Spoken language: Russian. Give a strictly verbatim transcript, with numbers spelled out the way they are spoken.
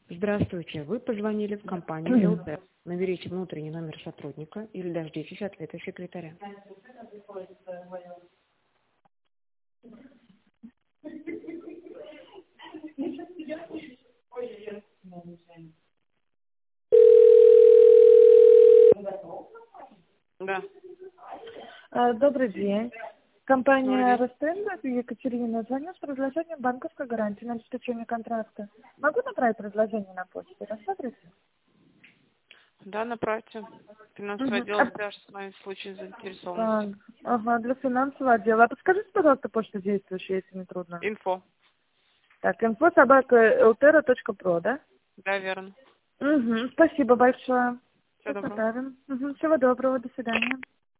Здравствуйте, вы позвонили в компанию ЛТ. Наберите внутренний номер сотрудника или дождитесь ответа секретаря. Да. А, Добрый день. Компания Добрый Ростен, это Екатерина, звоню с предложением банковской гарантии на обеспечение контракта. Могу направить предложение на почту? Рассмотрите? Да, направьте. Финансовый Мгм. отдел А, свяжется с вами в случае заинтересованности. так, ага, для финансового отдела. А подскажите, пожалуйста, почту действующую, если не трудно. Инфо. Так, инфо собака элтера точка про, да? Да, верно. Угу, спасибо большое. Всего Сейчас доброго. направим. Угу, всего доброго, до свидания.